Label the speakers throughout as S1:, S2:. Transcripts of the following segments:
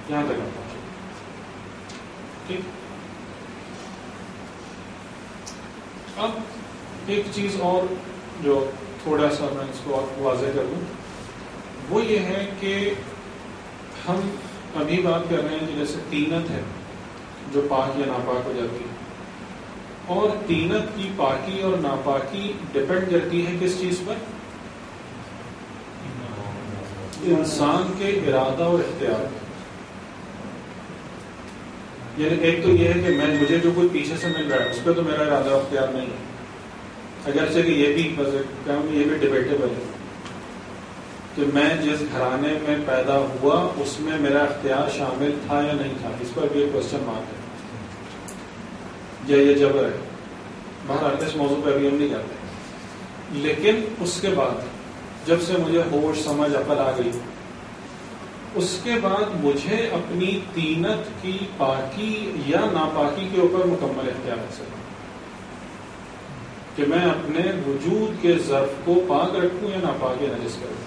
S1: یہاں تک ہم پہنچے. ٹھیک. اب ایک چیز اور جو تھوڑا سا میں اس کو اور واضح کر دوں، وہ یہ ہے کہ ہم ابھی بات کر رہے ہیں کہ جیسے تینت ہے جو پاک یا ناپاک ہو جاتی ہے، اور تینت کی پاکی اور ناپاکی ڈپینڈ کرتی ہے کس چیز پر؟ انسان کے ارادہ اور اختیار. یعنی ایک تو یہ ہے کہ مجھے جو کوئی پیچھے سے مل رہا ہے اس پہ تو میرا ارادہ اور اختیار نہیں ہے، اگرچہ کہ یہ بھی یہ بھی ڈیبیٹیبل ہے کہ میں جس گھرانے میں پیدا ہوا اس میں میرا اختیار شامل تھا یا نہیں تھا، اس پر بھی ایک کوشچن مارک ہے، یا یہ جبر ہے. بہرحال اس موضوع پہ ابھی ہم نہیں جاتے. لیکن اس کے بعد جب سے مجھے ہوش سمجھ عقل آ گئی، اس کے بعد مجھے اپنی تینت کی پاکی یا ناپاکی کے اوپر مکمل اختیار حاصل ہے کہ میں اپنے وجود کے ظرف کو پاک رکھوں یا ناپاک یا نجس کروں.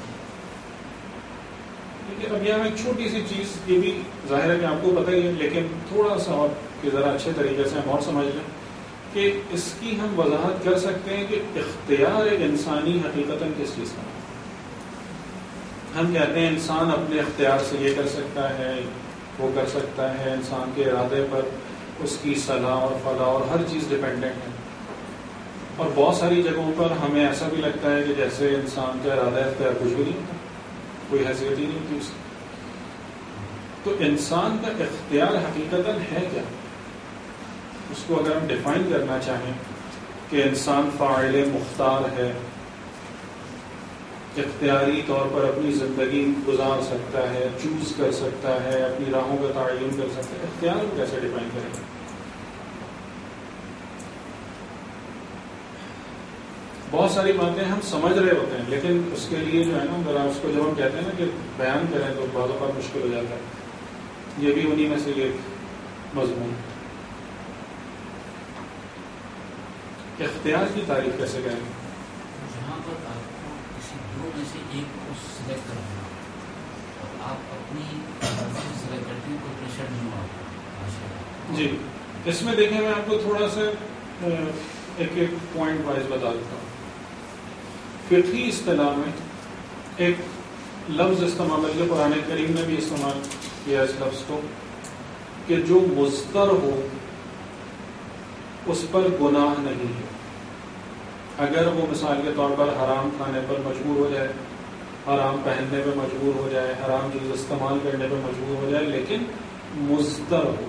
S1: اب یہاں ایک چھوٹی سی چیز، یہ بھی ظاہر ہے کہ آپ کو پتہ ہی ہے، لیکن تھوڑا سا اور کہ ذرا اچھے طریقے سے ہم اور سمجھ لیں کہ اس کی ہم وضاحت کر سکتے ہیں کہ اختیار انسانی حقیقتاً کس چیز کا ہے. ہم کہتے ہیں انسان اپنے اختیار سے یہ کر سکتا ہے، وہ کر سکتا ہے، انسان کے ارادے پر اس کی صلاح اور فلاح اور ہر چیز ڈپینڈنٹ ہے. اور بہت ساری جگہوں پر ہمیں ایسا بھی لگتا ہے کہ جیسے انسان کا ارادہ اختیار کچھ بھی نہیں ہوتا، کوئی حیثیت ہی نہیں ہوتی اس کی. تو انسان کا اختیار حقیقتاً ہے کیا؟ اس کو اگر ہم ڈیفائن کرنا چاہیں کہ انسان فاعل مختار ہے، اختیاری طور پر اپنی زندگی گزار سکتا ہے، چوز کر سکتا ہے، اپنی راہوں کا تعین کر سکتا ہے، اختیار کو کیسے ڈیفائن کریں گے؟ بہت ساری باتیں ہم سمجھ رہے ہوتے ہیں، لیکن اس کے لیے جو ہے نا ذرا اس کو جب ہم کہتے ہیں نا کہ بیان کریں تو بعض اوقات مشکل ہو جاتا ہے. یہ بھی انہی میں سے ایک مضمون. اختیار کی تعریف کیسے کریں گے؟
S2: جہاں پر آپ کو کسی دو میں سے ایک کو سلیکٹ کرنا اور آپ اپنی سلیکٹ کرتے ہیں، کوئی پریشر نہیں ہوا.
S1: جی اس میں دیکھیں میں آپ کو تھوڑا سا ایک پوائنٹ وائز بتا دیتا ہوں. فقہی اصطلاح میں ایک لفظ استعمال ہے، قرآن کریم نے بھی استعمال کیا اس لفظ کو، کہ جو مضطر ہو اس پر گناہ نہیں ہے. اگر وہ مثال کے طور پر حرام کھانے پر مجبور ہو جائے، حرام پہننے پہ مجبور ہو جائے، حرام چیز استعمال کرنے پہ مجبور ہو جائے، لیکن مضطر ہو.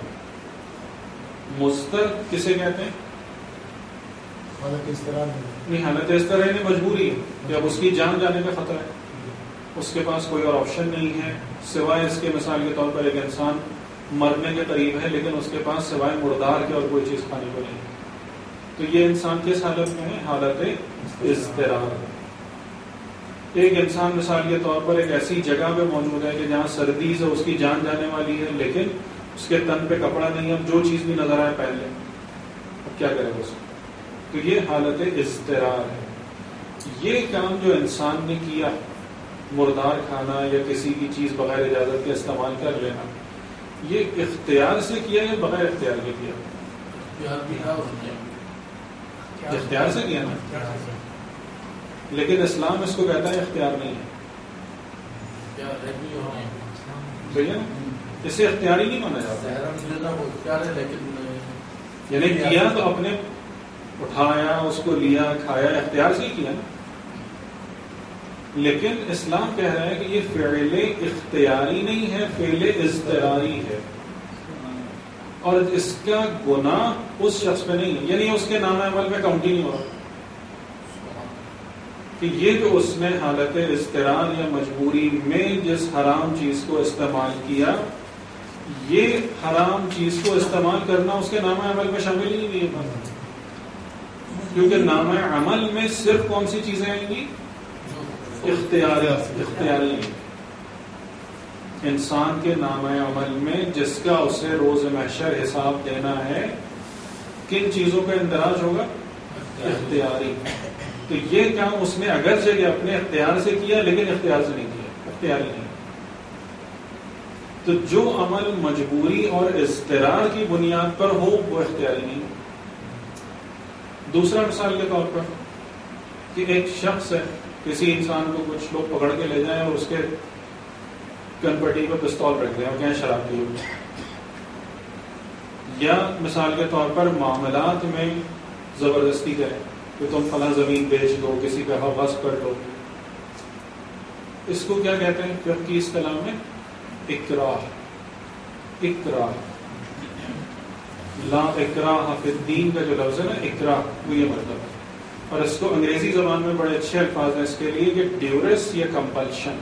S1: مضطر کسے کہتے ہیں؟
S3: حالت اس طرح
S1: نہیں، حالت اس طرح نہیں، مجبوری ہے کہ اب اس کی جان جانے کا خطرہ ہے، اس کے پاس کوئی اور آپشن نہیں ہے سوائے اس کے. مثال کے طور پر ایک انسان مرنے کے قریب ہے لیکن اس کے پاس سوائے مردار کے اور کوئی چیز کھانے کو نہیں ہے. تو یہ انسان کس حالت میں ہے؟ حالت اضطرار. ایک انسان مثال کے طور پر ایک ایسی جگہ پہ موجود ہے کہ جہاں سردی سے اس کی جان جانے والی ہے، لیکن اس کے تن پہ کپڑا نہیں ہے، اب جو چیز بھی نظر آئے پہن لے، اب کیا کرے اس کو؟ تو یہ حالت اضطرار ہے. یہ کام جو انسان نے کیا، مردار کھانا یا کسی کی چیز بغیر اجازت کے استعمال کر لینا، یہ اختیار سے کیا یا بغیر اختیار کے کیا؟ اختیار سے کیا نا، لیکن اسلام اس کو کہتا ہے اختیار نہیں ہے. صحیح ہے نا؟ اسے اختیاری نہیں مانا جاتا. یعنی کیا تو اپنے اٹھایا، اس کو لیا، کھایا، اختیار سے ہی کیا نا. لیکن اسلام کہہ رہا ہے کہ یہ فعل اختیاری نہیں ہے، فعل اضطراری ہے، اور اس کا گناہ اس شخص پہ نہیں ہے، یعنی اس کے نام عمل میں کاؤنٹ ہی نہیں ہو رہا کہ یہ جو اس نے حالت اضطرار یا مجبوری میں جس حرام چیز کو استعمال کیا، یہ حرام چیز کو استعمال کرنا اس کے نام عمل میں شامل ہی نہیں ہے. کیونکہ نام عمل میں صرف کون سی چیزیں آئیں گی؟ اختیاری. انسان کے نام عمل میں جس کا اسے روز محشر حساب دینا ہے، کن چیزوں کا اندراج ہوگا؟ اختیاری. تو یہ کام اس نے اگرچہ کہ اپنے اختیار سے کیا لیکن اختیار سے نہیں کیا، اختیاری نہیں. تو جو عمل مجبوری اور اضطرار کی بنیاد پر ہو وہ اختیاری نہیں ہو. دوسرا مثال کے طور پر کہ ایک شخص ہے، کسی انسان کو کچھ لوگ پکڑ کے لے جائیں اور اس کے کنپٹی پہ پستول رکھ دیں اور کہیں شراب پیو. یا مثال کے طور پر معاملات میں زبردستی کریں کہ تم فلاں زمین بیچ دو، کسی پہ حوص کر دو. اس کو کیا کہتے ہیں فقہ کی اصطلاح میں؟ اکراہ. اکراہ، لا اکراہ فی الدین کا جو لفظ ہے نا، اکراہ، وہ یہ مطلب ہے. اور اس کو انگریزی زبان میں بڑے اچھے الفاظ ہیں اس کے لیے کہ ڈیورس یا کمپلشن.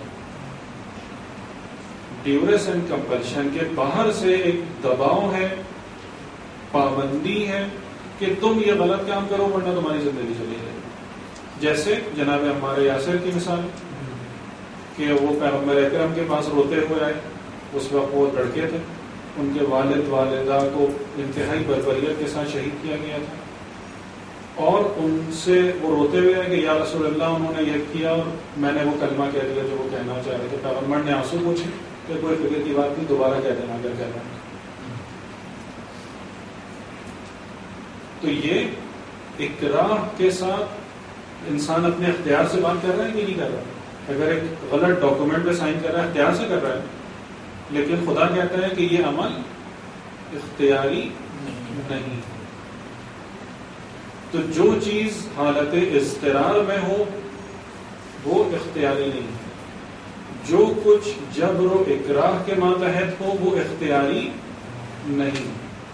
S1: ڈیورس اینڈ کمپلشن کے باہر سے ایک دباؤ ہے، پابندی ہے کہ تم یہ غلط کام کرو ورنہ تمہاری زندگی چلی جائے. جیسے جناب عمار یاسر کی مثال کہ وہ پیغمبر اکرم کے پاس روتے ہوئے آئے. اس وقت وہ لڑکے تھے، ان کے والد والدہ کو انتہائی بربریت کے ساتھ شہید کیا گیا تھا. اور ان سے وہ روتے ہوئے آئے کہ یا رسول اللہ انہوں نے یہ کیا اور میں نے وہ کلمہ کہہ دیا جو وہ کہنا چاہ رہے تھے. پیغمبر نے آنسو پوچھے کہ کوئی فکر کی بات نہیں، دوبارہ کہہ دینا اگر کہنا. تو یہ اکراہ کے ساتھ انسان اپنے اختیار سے بات کر رہا ہے کہ نہیں کر رہا. اگر ایک غلط ڈاکومنٹ پہ سائن کر رہا ہے اختیار سے کر رہا ہے، لیکن خدا کہتا ہے کہ یہ عمل اختیاری نہیں. تو جو چیز حالت اضطرار میں ہو وہ اختیاری نہیں. جو کچھ جبر و اکراہ کے ماتحت ہو وہ اختیاری نہیں.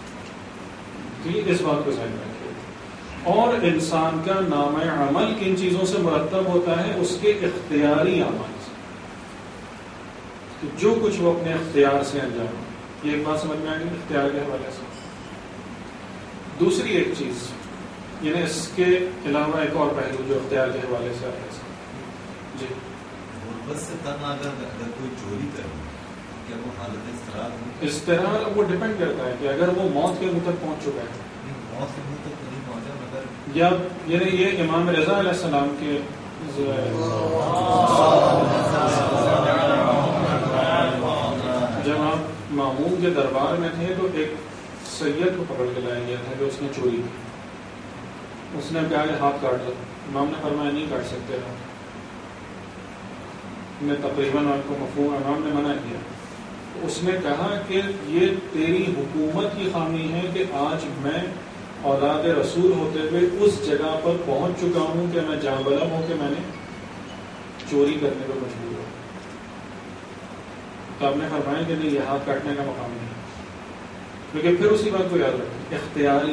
S1: اس بات کو ذہن رکھیے. اور انسان کا نامہ عمل کن چیزوں سے مرتب ہوتا ہے؟ اس کے اختیاری اعمال سے. تو جو کچھ وہ اپنے اختیار سے انجام. یہ ایک بات سمجھ میں آئے گی اختیار کے حوالے سے. دوسری ایک چیز، یعنی اس کے علاوہ ایک اور پہلو جو اختیار کے حوالے سے آتا ہے. جی،
S4: غربت سے تنہا اگر کوئی چوری کرے کیا وہ حالت اضطرار ہے؟
S1: اضطرار اب وہ ڈپینڈ کرتا ہے کہ اگر وہ موت کے منہ تک پہنچ چکا ہے،
S4: موت کے منہ تک نہیں پہنچا مگر
S1: یا یعنی یہ امام رضا علیہ السلام کے جب آپ مامون کے دربار میں تھے تو ایک سید کو پکڑ کے لایا گیا تھا کہ اس نے چوری کی. اس نے کہا کہ ہاتھ کاٹ دو. امام نے فرمایا نہیں کاٹ سکتے ہاتھ. نے تقریباً آپ کو مفہوم امام نے منع کیا. اس نے کہا کہ یہ تیری حکومت کی خامی ہے کہ آج میں اولاد رسول ہوتے ہوئے اس جگہ پر پہنچ چکا ہوں کہ میں جاں بلم ہوں کہ میں نے چوری کرنے پر مجبور ہوں. تو آپ نے فرمایا کہ نہیں، یہ ہاتھ کاٹنے کا مقام نہیں. لیکن پھر اسی بات کو یاد رکھیں، اختیاری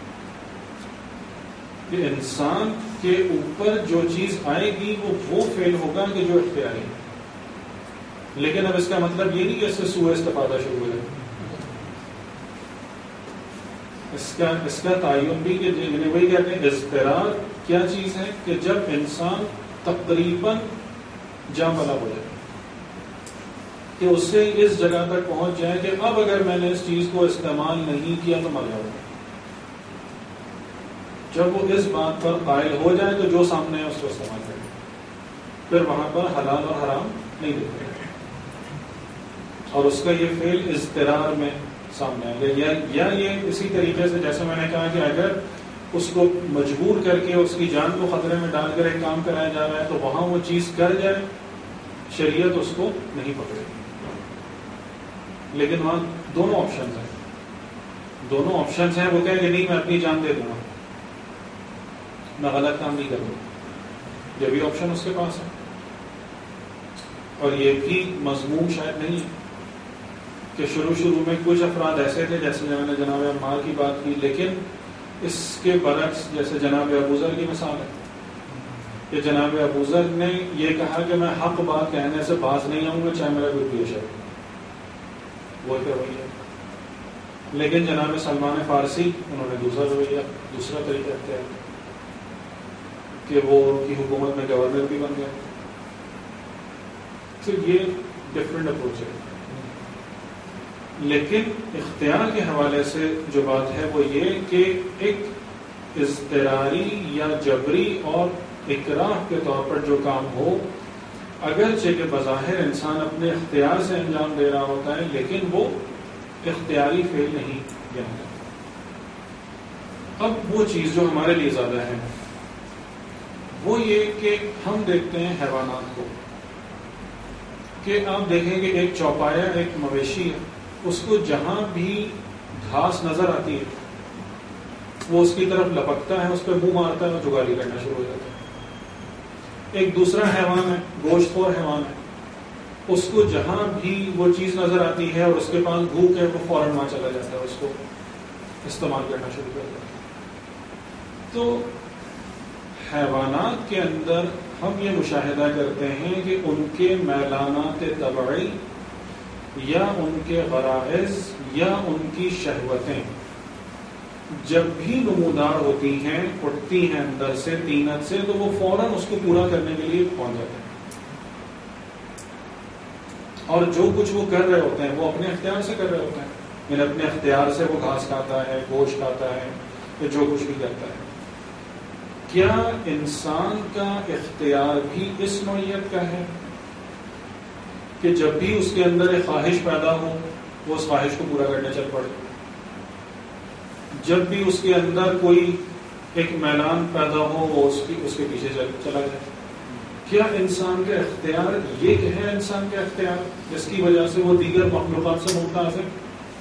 S1: کہ انسان کے اوپر جو چیز آئے گی وہ فعل ہوگا کہ جو اختیاری ہے. لیکن اب اس کا مطلب یہ نہیں کہ اس سے سوء استفادہ شروع ہو جائے. اس کا تعین بھی کہ وہی کہتے ہیں اضطرار کیا چیز ہے کہ جب انسان تقریباً جاں بلا ہو جائے کہ اس سے اس جگہ تک پہنچ جائے کہ اب اگر میں نے اس چیز کو استعمال نہیں کیا تو مر جاؤں گا. جب وہ اس بات پر قائل ہو جائے تو جو سامنے ہے اس کو استعمال کرے. پھر وہاں پر حلال اور حرام نہیں دیکھتے اور اس کا یہ فعل اضطرار میں سامنے آئے گا. یا یہ اسی طریقے سے جیسے میں نے کہا کہ اگر اس کو مجبور کر کے اس کی جان کو خطرے میں ڈال کر ایک کام کرایا جا رہا ہے تو وہاں وہ چیز کر جائے، شریعت اس کو نہیں پکڑے. لیکن وہاں دونوں آپشنز ہیں. دونوں آپشنز ہیں. وہ کہیں کہ نہیں میں اپنی جان دے دوں گا، میں غلط کام نہیں کروں. یہ بھی آپشن اس کے پاس ہے. اور یہ بھی مضمون شاید نہیں ہے کہ شروع میں کچھ افراد ایسے تھے جیسے میں نے جناب عمار کی بات کی، لیکن اس کے برعکس جیسے جناب ابوذر کی مثال ہے کہ جناب ابوذر نے یہ کہا کہ میں حق بات کہنے سے باز نہیں آؤں گا چاہے میرا کوئی پیش ہے. وہ ایک رویہ. لیکن جناب سلمان فارسی انہوں نے دوسرا طریقہ اختیار کیا کہ وہ ان کی حکومت میں گورنر بھی بن گئے. تو یہ ڈفرینٹ اپروچ ہے. لیکن اختیار کے حوالے سے جو بات ہے وہ یہ کہ ایک اضطراری یا جبری اور اکراہ کے طور پر جو کام ہو اگرچہ کہ بظاہر انسان اپنے اختیار سے انجام دے رہا ہوتا ہے لیکن وہ اختیاری فعل نہیں کیا ہے۔ اب وہ چیز جو ہمارے لیے زیادہ ہے وہ یہ کہ ہم دیکھتے ہیں حیوانات کو، کہ آپ دیکھیں کہ ایک چوپایا ایک مویشی ہے، اس کو جہاں بھی گھاس نظر آتی ہے وہ اس کی طرف لپکتا ہے، اس پہ منہ مارتا ہے اور جگالی کرنا شروع ہو جاتا ہے۔ ایک دوسرا حیوان ہے، گوشت خور حیوان ہے، اس کو جہاں بھی وہ چیز نظر آتی ہے اور اس کے پاس بھوک ہے وہ فوراً وہاں چلا جاتا ہے، اس کو استعمال کرنا شروع کر دیتا ہے۔ تو حیوانات کے اندر ہم یہ مشاہدہ کرتے ہیں کہ ان کے میلانات طبعی یا ان کے غرائز یا ان کی شہوتیں جب بھی نمودار ہوتی ہیں، اٹھتی ہیں اندر سے طینت سے، تو وہ فوراً اس کو پورا کرنے کے لیے پہنچ جاتے ہیں، اور جو کچھ وہ کر رہے ہوتے ہیں وہ اپنے اختیار سے کر رہے ہوتے ہیں، یعنی اپنے اختیار سے وہ گھاس کھاتا ہے، گوشت کھاتا ہے یا جو کچھ بھی کرتا ہے۔ کیا انسان کا اختیار بھی اس نوعیت کا ہے کہ جب بھی اس کے اندر ایک خواہش پیدا ہو وہ اس خواہش کو پورا کرنے چل پڑے، جب بھی اس کے اندر کوئی ایک میلان پیدا ہو وہ اس کے پیچھے چلا جائے؟ کیا انسان کا اختیار یہ کہ ہے انسان کا اختیار جس کی وجہ سے وہ دیگر مخلوقات سے ممتاز ہے؟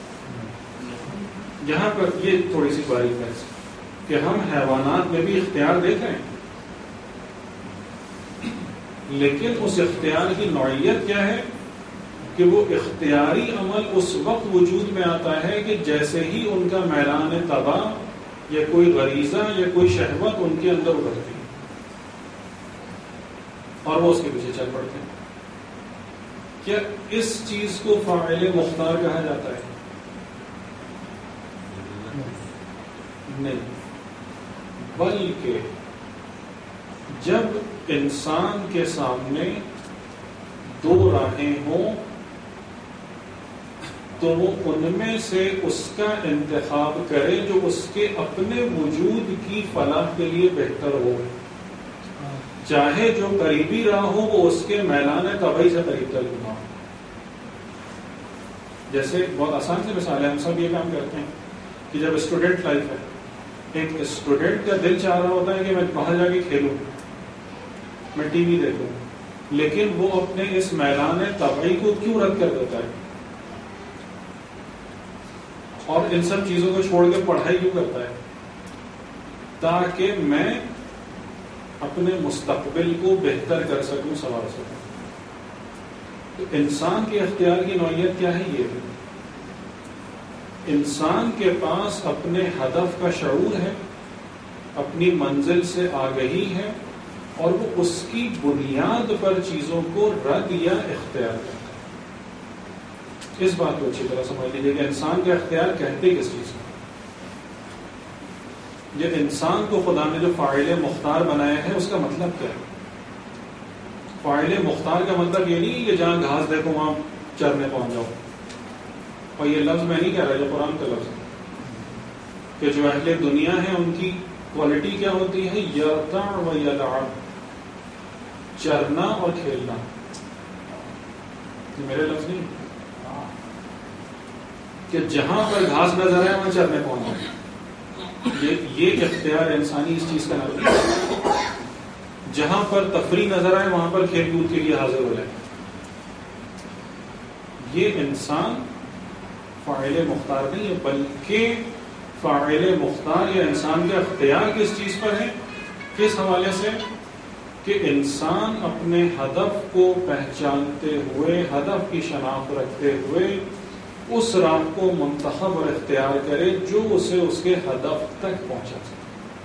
S1: یہاں پر یہ تھوڑی سی باریک ہے کہ ہم حیوانات میں بھی اختیار دیکھ رہے ہیں، لیکن اس اختیار کی نوعیت کیا ہے کہ وہ اختیاری عمل اس وقت وجود میں آتا ہے کہ جیسے ہی ان کا میلان طبع یا کوئی غریزہ یا کوئی شہوت ان کے اندر ابھرتی ہے اور وہ اس کے پیچھے چل پڑتے ہیں۔ کیا اس چیز کو فاعل مختار کہا جاتا ہے؟ نہیں، بلکہ جب انسان کے سامنے دو راہیں ہوں تو وہ ان میں سے اس کا انتخاب کرے جو اس کے اپنے وجود کی فلاح کے لیے بہتر ہو، چاہے جو قریبی راہ ہو وہ اس کے میلان طبعی سے قریب ترین ہو۔ جیسے بہت آسان سی مثال ہے، ہم سب یہ کام کرتے ہیں کہ جب اسٹوڈنٹ لائف ہے، ایک اسٹوڈنٹ کا دل چاہ رہا ہوتا ہے کہ میں باہر جا کے کھیلوں، میں ٹی وی دیکھوں، لیکن وہ اپنے اس میلان طبعی کو کیوں رد کر دیتا ہے اور ان سب چیزوں کو چھوڑ کے پڑھائی کیوں کرتا ہے؟ تاکہ میں اپنے مستقبل کو بہتر کر سکوں، سنوار سکوں۔ تو انسان کے اختیار کی نوعیت کیا ہے؟ یہ ہے انسان کے پاس اپنے ہدف کا شعور ہے، اپنی منزل سے آگہی ہے، اور وہ اس کی بنیاد پر چیزوں کو رد یا اختیار کرتا ہے۔ اس بات کو اچھی طرح سمجھ لیجیے کہ انسان کا اختیار کہتے کس چیز کو؟ یہ انسان کو خدا نے جو فاعل مختار بنایا ہے اس کا مطلب کیا ہے؟ فاعل مختار کا مطلب یہ نہیں کہ جہاں گھاس دیکھو وہاں چرنے پہنچ جاؤ، اور یہ لفظ میں نہیں کہہ رہا، یہ قرآن کا لفظ ہے کہ جو اہل دنیا ہیں ان کی کوالٹی کیا ہوتی ہے؟ یرتع و یلعب، چرنا اور کھیلنا۔ یہ میرے لفظ نہیں کہ جہاں پر گھاس نظر آئے وہاں چرنے پہنچ جائے، یہ اختیار انسانی اس چیز کا نام ہے۔ جہاں پر تفریح نظر آئے وہاں پر کھیل کود کے لیے حاضر ہو جائے۔ یہ انسان فاعل مختار نہیں ہے، بلکہ فاعل مختار یا انسان کا اختیار کس چیز پر ہے؟ کس حوالے سے؟ کہ انسان اپنے ہدف کو پہچانتے ہوئے، ہدف کی شناخت رکھتے ہوئے اس راہ کو منتخب اور اختیار کرے جو اسے اس کے ہدف تک پہنچا سکے۔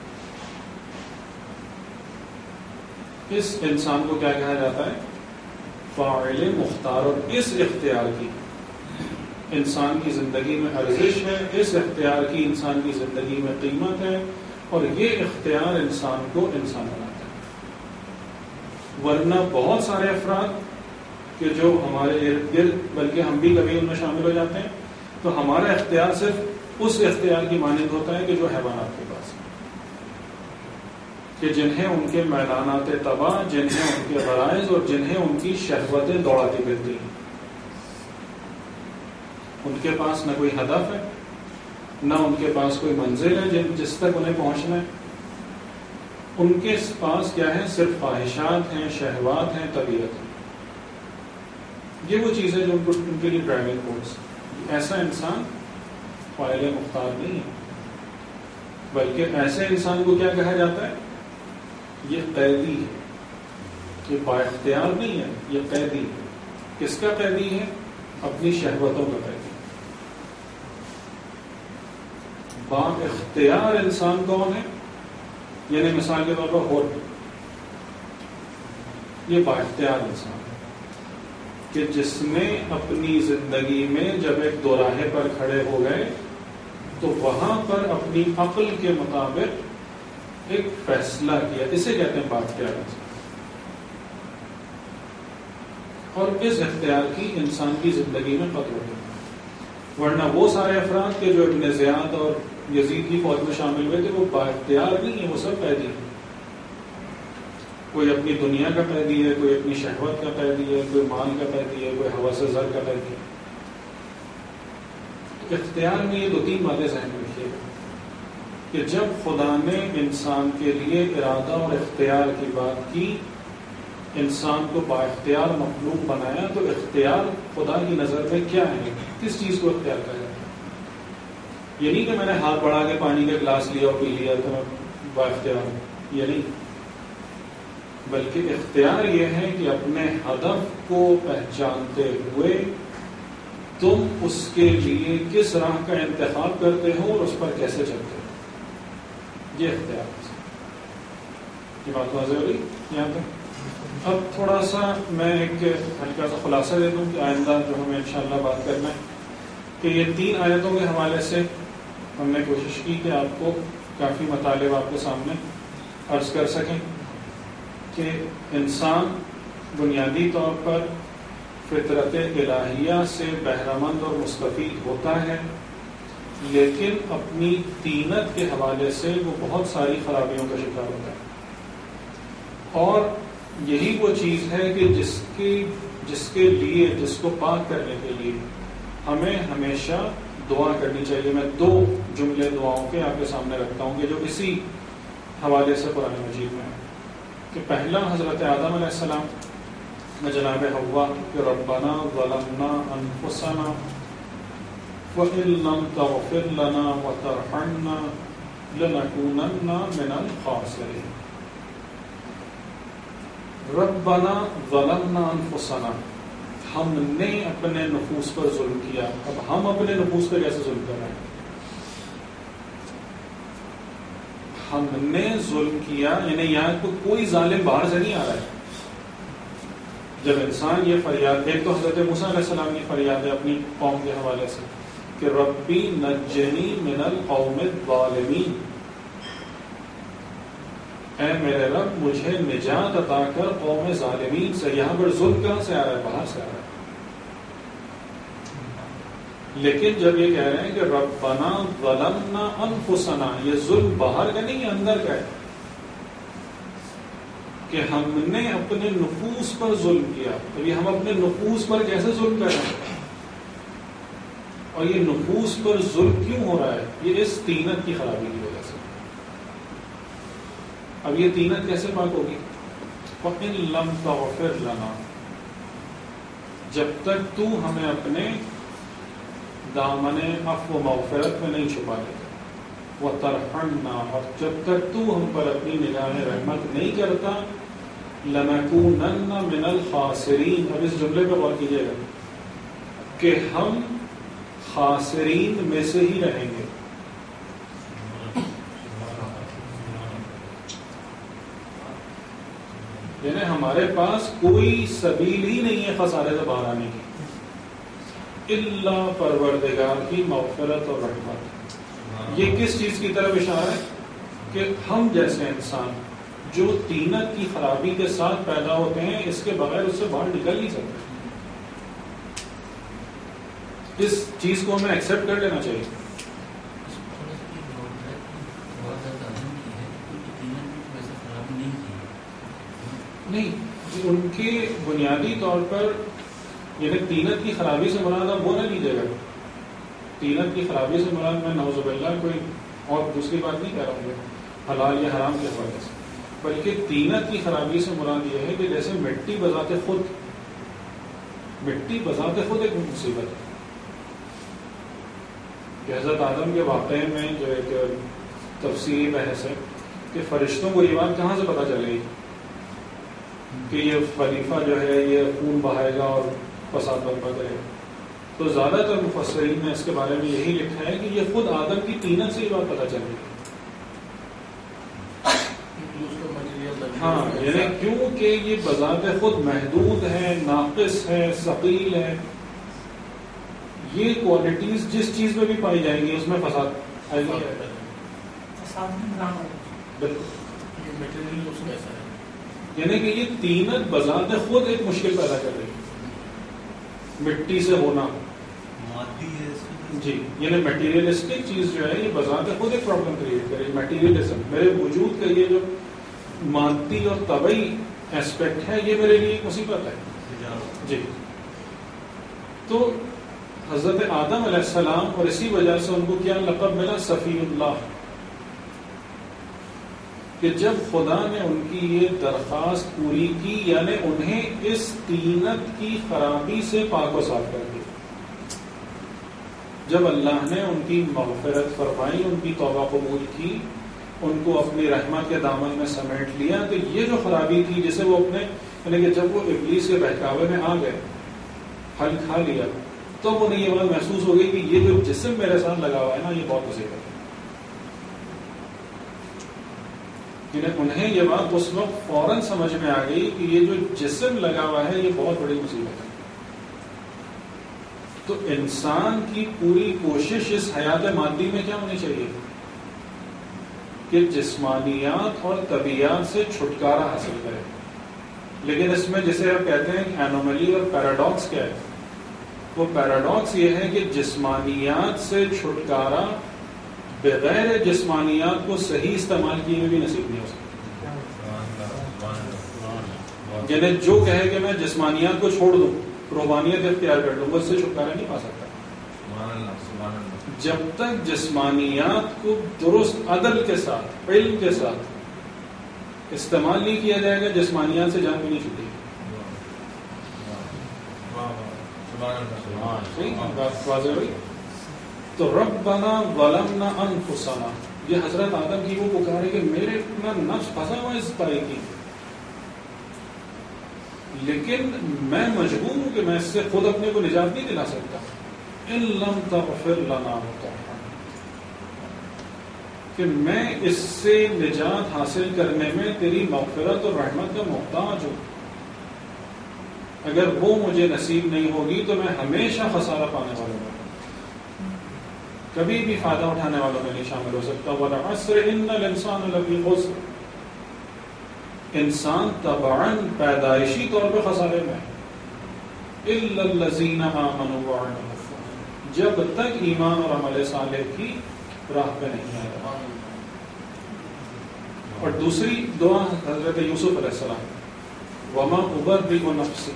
S1: اس انسان کو کیا کہا جاتا ہے؟ فاعل مختار۔ اور اس اختیار کی انسان کی زندگی میں ارزش ہے، اس اختیار کی انسان کی زندگی میں قیمت ہے، اور یہ اختیار انسان کو انسان بناتا ہے۔ ورنہ بہت سارے افراد کہ جو ہمارے ارد گرد، بلکہ ہم بھی کبھی ان میں شامل ہو جاتے ہیں، تو ہمارا اختیار صرف اس اختیار کی مانند ہوتا ہے کہ جو حیوانات کے پاس ہے۔ کہ جنہیں ان کے میدانات تباہ، جنہیں ان کے غرائض اور جنہیں ان کی شہوتیں دوڑاتی پھرتی ہیں، ان کے پاس نہ کوئی ہدف ہے، نہ ان کے پاس کوئی منزل ہے جس تک انہیں پہنچنا ہے. ان کے پاس کیا ہے؟ صرف خواہشات ہیں، شہوات ہیں، طبیعت ہے. یہ وہ چیز ہے جو ان کے لیے ڈرائیونگ فورس. ایسا انسان فاعل مختار نہیں ہے، بلکہ ایسے انسان کو کیا کہا جاتا ہے؟ یہ قیدی ہے. یہ با اختیار نہیں ہے، یہ قیدی ہے. کس کا قیدی ہے؟ اپنی شہوتوں کا قیدی. با اختیار انسان کون ہے؟ یعنی مثال کے طور پر ہوٹ، یہ با اختیار انسان ہے کہ جس نے اپنی زندگی میں جب ایک دوراہے پر کھڑے ہو گئے تو وہاں پر اپنی عقل کے مطابق ایک فیصلہ کیا. اسے کہتے ہیں با اختیار انسان. اور اس اختیار کی انسان کی زندگی میں قدر ہوتی ہے. ورنہ وہ سارے افراد کے جو ابن زیاد اور یزید کی فوج میں شامل ہوئے تھے وہ با اختیار نہیں ہے، وہ سب قیدی ہیں. کوئی اپنی دنیا کا قیدی ہے، کوئی اپنی شہوت کا قیدی ہے، کوئی مال کا قیدی ہے، کوئی ہوس زر کا قیدی ہے. اختیار میں یہ دو تین باتیں ذہن میں رکھیے کہ جب خدا نے انسان کے لیے ارادہ اور اختیار کی بات کی، انسان کو با اختیار مخلوق بنایا، تو اختیار خدا کی نظر میں کیا ہے؟ کس چیز کو اختیار کہا جاتا ہے؟ یہ نہیں کہ میں نے ہاتھ بڑھا کے پانی کا گلاس لیا اور پی لیا تو میں با اختیار ہوں، یہ نہیں. بلکہ اختیار یہ ہے کہ اپنے ہدف کو پہچانتے ہوئے تم اس کے لیے کس راہ کا انتخاب کرتے ہو اور اس پر کیسے چلتے ہو. یہ اختیار ہے. یہ بات واضح ہو رہی یہاں تک؟ اب تھوڑا سا میں ایک ہلکا سا خلاصہ دے دوں کہ آئندہ جو ہمیں انشاءاللہ بات کرنا ہے کہ یہ 3 آیتوں کے حوالے سے ہم نے کوشش کی کہ آپ کو کافی مطالب آپ کے سامنے عرض کر سکیں کہ انسان بنیادی طور پر فطرت الہیہ سے بہرمند اور مستفید ہوتا ہے، لیکن اپنی طینت کے حوالے سے وہ بہت ساری خرابیوں کا شکار ہوتا ہے. اور یہی وہ چیز ہے کہ جس کے لیے، جس کو پاک کرنے کے لیے ہمیں ہمیشہ دعا کرنی چاہیے. میں 2 جملے دعاؤں کے آپ کے سامنے رکھتا ہوں کہ جو اسی حوالے سے قرآن مجید میں ہے. کہ پہلا حضرت آدم علیہ السلام میں جناب حوا کہ ربنا ظلمنا انفسنا وَإِن لَّمْ تَغْفِرْ لَنَا وَتَرْحَمْنَا لَنَكُونَنَّ مِنَ الْخَاسِرِينَ. ربنا ظلمنا انفسنا، ہم نے اپنے نفوس پر ظلم کیا. اب ہم اپنے نفوس پر کیسے ظلم کر رہے ہیں؟ ہم نے ظلم کیا، یعنی یہاں کو کوئی ظالم باہر سے نہیں آ رہا ہے. جب انسان یہ فریاد، ایک تو حضرت موسیٰ علیہ السلام کی فریاد ہے اپنی قوم کے حوالے سے کہ ربی نجنی من القوم الظالمین، اے میرے رب مجھے نجات عطا کر قوم ظالمین سے. یہاں پر ظلم کہاں سے آ رہا ہے؟ باہر سے آ رہا ہے. لیکن جب یہ کہہ رہے ہیں کہ ربنا ظلمنا انفسنا، یہ ظلم باہر کا نہیں، اندر کا ہے کہ ہم نے اپنے نفوس پر ظلم کیا. تو یہ ہم اپنے نفوس پر کیسے ظلم کر رہے ہیں؟ اور یہ نفوس پر ظلم کیوں ہو رہا ہے؟ یہ اس طینت کی خرابی کی وجہ سے. اب یہ طینت کیسے پاک ہوگی؟ وَإِن لَّمْ تَغْفِرْ لَنَا، جب تک تو ہمیں اپنے دامن عفو و مغفرت میں نہیں چھپا لیتا. وَتَرْحَمْنَا، اور جب تک تو ہم پر اپنی نگاہ رحمت نہیں کرتا. لَنَكُونَنَّ مِنَ الْخَاسِرِينَ. اب اس جملے پہ غور کیجیے گا کہ ہم خاسرین میں سے ہی رہیں گے. یعنی ہمارے پاس کوئی سبیل ہی نہیں ہے خسارے سے باہر آنے کی الا پروردگار کی مغفرت اور رحمت. یہ کس چیز کی طرف اشارہ ہے؟ کہ ہم جیسے انسان جو طینت کی خرابی کے ساتھ پیدا ہوتے ہیں، اس کے بغیر اس سے باہر نکل نہیں سکتے. اس چیز کو ہمیں ایکسپٹ کر لینا چاہیے. نہیں، ان کے بنیادی طور پر یعنی طینت کی خرابی سے مراد آپ وہ نہ لیجیے گا. طینت کی خرابی سے مراد میں نعوذ باللہ کوئی اور دوسری بات نہیں کہہ رہا ہوں حلال یا حرام کے حوالے سے، بلکہ طینت کی خرابی سے مراد یہ ہے کہ جیسے مٹی بذات خود ایک مصیبت ہے. کہ حضرت آدم کے واقعے میں جو ایک تفصیلی بحث ہے کہ فرشتوں کو یہ بات کہاں سے پتہ چلے گی کہ یہ خلیفہ جو ہے یہ خون بہائے گا اور فساد برپا کرے گا. تو زیادہ تر مفسرین نے اس کے بارے میں یہی لکھا ہے کہ یہ خود آدم کی طینت سے یہ بات پتہ چلے گی. ہاں، یعنی کیونکہ یہ بذات خود محدود ہے، ناقص ہے، ثقیل ہے. یہ کوالٹیز جس چیز میں بھی پائی جائیں گی اس میں فساد آئے گا. یعنی کہ یہ طینت بذات خود ایک مشکل پیدا کر رہی ہے. مٹی سے ہونا
S4: مادی ہے
S1: جی، یعنی میٹیریلسٹک چیز جو ہے یہ بذات خود ایک پرابلم کریٹ کرے. میٹیریلزم، میرے وجود کا یہ جو مادی اور طبعی ایسپیکٹ ہے یہ میرے لیے ایک مصیبت ہے. جی، تو حضرت آدم علیہ السلام اور اسی وجہ سے ان کو کیا لقب ملا؟ صفی اللہ. کہ جب خدا نے ان کی یہ درخواست پوری کی یعنی انہیں اس طینت کی خرابی سے پاک و صاف کر دیا، جب اللہ نے ان کی مغفرت فرمائی، ان کی توبہ قبول کی، ان کو اپنی رحمت کے دامن میں سمیٹ لیا، تو یہ جو خرابی تھی جسے وہ اپنے یعنی کہ جب وہ ابلیس کے بہکاوے میں آ گئے، پھل کھا لیا، تب انہیں یہ بات محسوس ہو گئی کہ یہ جو جسم میرے ساتھ لگا ہوا ہے نا یہ بہت مصیبت ہے. انہیں یہ بات اس وقت فوراً سمجھ میں آ گئی کہ یہ جو جسم لگا ہوا ہے یہ بہت بڑی مصیبت ہے. تو انسان کی پوری کوشش اس حیات مادی میں کیا ہونی چاہیے کہ جسمانیات اور طبیعت سے چھٹکارا حاصل کرے. لیکن اس میں جسے آپ کہتے ہیں کہ اینوملی اور پیراڈاکس کیا ہے، وہ پیراڈاکس یہ ہے کہ جسمانیات سے چھٹکارا بغیر جسمانیات کو صحیح استعمال کیے ہوئے بھی نصیب نہیں ہو سکتا. یعنی جو کہے کہ میں جسمانیات کو چھوڑ دوں، روحانیت اختیار کر لوں، وہ اس سے چھٹکارا نہیں پا سکتا جب تک جسمانیات کو درست عدل کے ساتھ، علم کے ساتھ استعمال نہیں کیا جائے گا، جسمانیات سے جان بھی نہیں چھوٹے گی. واضح ہوئی؟ تو ربنا ظلمنا انفسنا، یہ حضرت آدم کی وہ پکار ہے کہ میرے اپنا نفس پھنسا ہوا اس پائی کی، لیکن میں مجبور ہوں کہ میں اس سے خود اپنے کو نجات نہیں دلا سکتا. ان لم تغفر لنا کہ میں اس سے نجات حاصل کرنے میں تیری مغفرت اور رحمت کا محتاج ہوں. اگر وہ مجھے نصیب نہیں ہوگی تو میں ہمیشہ خسارہ پانے والا ہوں، کبھی بھی فائدہ اٹھانے والوں میں نہیں شامل ہو سکتا. وَالْعَصْرِ إِنَّ الْإِنسَانَ لَفِي خُسْرٍ، انسان طبعاً پیدائشی طور پہ خسارے میں إِلَّا الَّذِينَ آمَنُوا وَعَمِلُوا الصَّالِحَاتِ، جب تک ایمان اور عمل صالح کی راہ پہ نہیں آئے. اور دوسری دعا حضرت یوسف علیہ السلام، وَمَا أُبَرِّئُ نَفْسِي،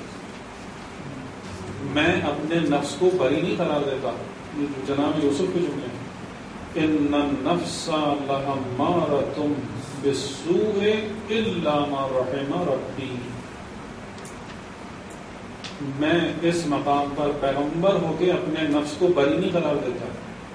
S1: میں اپنے نفس کو بری نہیں قرار دیتا. جناب یوسف کے جملے ہیں، ان النفس لامارۃ بالسوء الا ما رحم ربی. میں اس مقام پر پیغمبر ہو کے اپنے نفس کو بری نہیں قرار دیتا.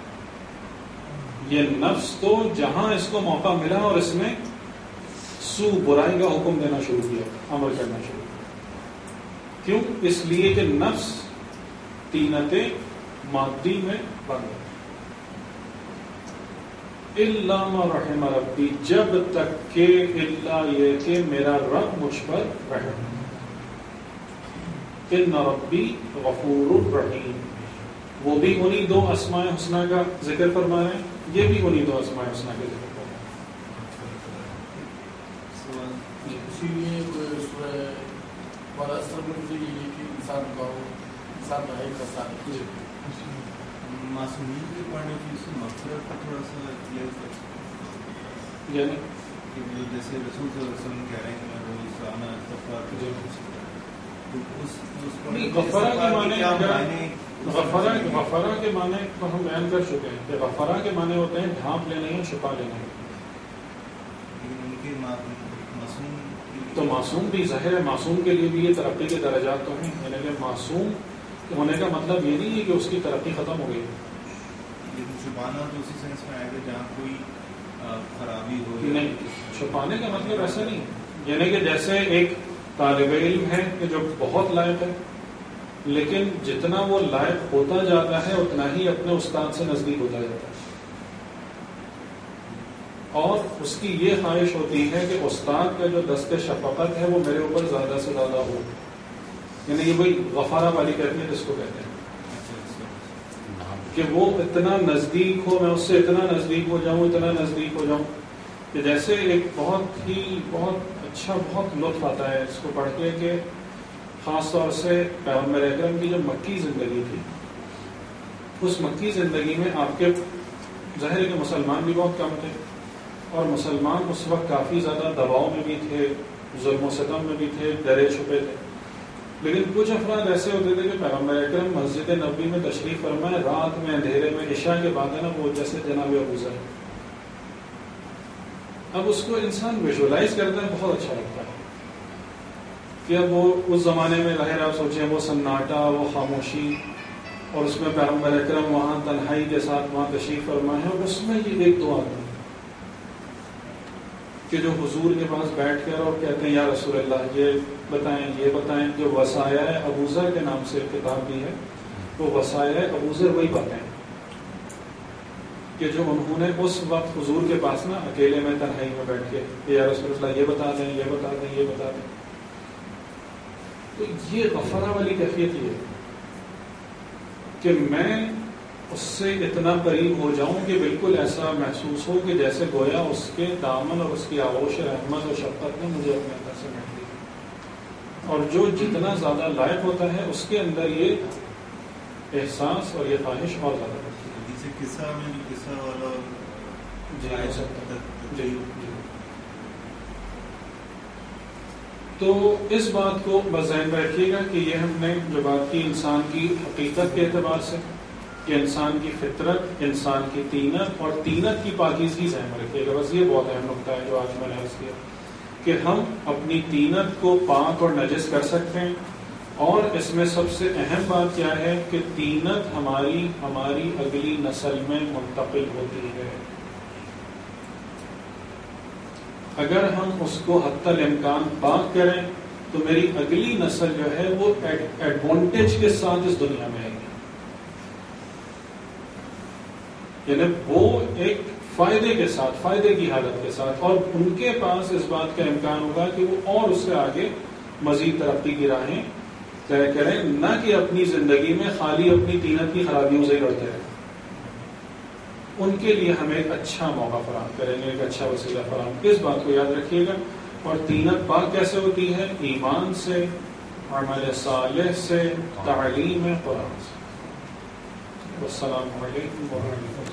S1: یہ نفس تو جہاں اس کو موقع ملا اور اس نے سو برائی کا حکم دینا شروع کیا، عمل کرنا شروع کیا. کیوں؟ اس لیے کہ نفس طینتیں مادی میں بن گئی. الا ما رحم ربی، جب تک کہ الا یہ کہ میرا رب مجھ پر رحم. ان ربی غفور رحیم، وہ بھی انہی دو اسماء حسنہ کا ذکر فرما رہے ہیں، یہ بھی انہی دو اسماء حسنہ کا ذکر فرما رہے ہیں.
S3: اسی لیے سورہ والعصر میں مجھے یہ کہ انسان کا ہے کسان
S4: معصومیت کے پوائنٹ آف ویو سے مغفرت کا تھوڑا سا کلیئر کر،
S1: یعنی
S4: کہ جو جیسے رسول صلی اللہ علیہ وسلم کہہ رہے ہیں کہ میں روزانہ استغفار
S1: غفرہ کے معنی غفرہ کے معنی تو ہم بیان کر چکے ہیں کہ غفرہ کے معنی ہوتے ہیں ڈھانپ لینا یا چھپا لینا. تو معصوم بھی ظاہر ہے، معصوم کے لیے بھی یہ ترقی کے درجات تو ہیں، یعنی کہ معصوم ہونے کا مطلب یہ نہیں ہے کہ اس کی ترقی ختم ہو گئی.
S4: لیکن چھپانا تو اسی سینس میں آئے گا جہاں کوئی خرابی ہو.
S1: نہیں، چھپانے کا مطلب ایسا نہیں، یعنی کہ جیسے ایک طالب علم ہے کہ جو بہت لائق ہے، لیکن جتنا وہ لائق ہوتا جاتا ہے اتنا ہی اپنے استاد سے نزدیک ہوتا جاتا ہے، اور اس کی یہ خواہش ہوتی ہے کہ استاد کا جو دست شفقت ہے وہ میرے اوپر زیادہ سے زیادہ ہو. یعنی یہ وہی غفارہ والی کیفیت جس کو کہتے ہیں کہ وہ اتنا نزدیک ہو، میں اس سے اتنا نزدیک ہو جاؤں، اتنا نزدیک ہو جاؤں کہ جیسے ایک بہت اچھا بہت لطف آتا ہے اس کو پڑھ کے کہ خاص طور سے پیغمبر اکرم کی جو مکی زندگی تھی، اس مکی زندگی میں آپ کے ظاہر ہے کہ مسلمان بھی بہت کم تھے، اور مسلمان اس وقت کافی زیادہ دباؤ میں بھی تھے، ظلم و ستم میں بھی تھے، ڈرے چھپے تھے. لیکن کچھ افراد ایسے ہوتے تھے کہ پیغمبر اکرم مسجد نبوی میں تشریف فرمائے، رات میں اندھیرے میں عشاء کے بعد ہے نا، وہ جیسے جناب ابو ذر، اب اس کو انسان ویژولائز کرتا ہے، بہت اچھا لگتا ہے کہ اب وہ اس زمانے میں ظاہر آپ سوچیں وہ سناٹا، وہ خاموشی، اور اس میں پیغمبر اکرم وہاں تنہائی کے ساتھ وہاں تشریف فرمائے ہیں، اور اس میں یہ ایک دعا تھی کہ جو حضور کے پاس بیٹھ کر اور کہتے ہیں یا رسول اللہ یہ بتائیں جو وصایا ابو ذر کے نام سے کتاب بھی ہے، وہ وصایا ابو ذر وہی باتیں کہ جو انہوں نے اس وقت حضور کے پاس نا اکیلے میں تنہائی میں بیٹھ کے یا رسول اللہ یہ بتا دیں، یہ بتا دیں، یہ بتا دیں. تو یہ غفرہ والی کیفیت یہ ہے کہ میں اس سے اتنا قریب ہو جاؤں کہ بالکل ایسا محسوس ہو کہ جیسے گویا اس کے دامن اور اس کی آغوش رحمت اور شفقت نے مجھے اپنے اندر سے مٹ لی. اور جو جتنا زیادہ لائق ہوتا ہے اس کے اندر یہ احساس اور یہ خواہش اور زیادہ ہوتی ہے.
S4: جیسے قصہ میں جو قصہ والا
S1: جی. تو اس بات کو بذہن میں رکھیے گا کہ یہ ہم نے جو بات کی انسان کی حقیقت کے اعتبار سے کہ انسان کی فطرت، انسان کی طینت اور طینت کی پاکیزگی ذہن میں رکھیے گا. بس یہ بہت اہم نقطہ ہے جو آج میں نے عرض کیا کہ ہم اپنی طینت کو پاک اور نجس کر سکتے ہیں، اور اس میں سب سے اہم بات کیا ہے کہ طینت ہماری اگلی نسل میں منتقل ہوتی ہے. اگر ہم اس کو حتی الامکان پاک کریں تو میری اگلی نسل جو ہے وہ ایڈوانٹیج کے ساتھ اس دنیا میں آئے گی، یعنی وہ ایک فائدے کے ساتھ، فائدے کی حالت کے ساتھ، اور ان کے پاس اس بات کا امکان ہوگا کہ وہ اور اس سے آگے مزید ترقی کی راہیں طے کریں، نہ کہ اپنی زندگی میں خالی اپنی طینت کی خرابیوں سے ہی لڑتے رہیں. ان کے لیے ہمیں ایک اچھا موقع فراہم کریں گے، ایک اچھا وسیلہ فراہم. اس بات کو یاد رکھیے گا. اور طینت پاک کیسے ہوتی ہے؟ ایمان سے، عمل صالح سے، تعلیم قرآن سے. والسلام علیکم ورحمۃ اللہ.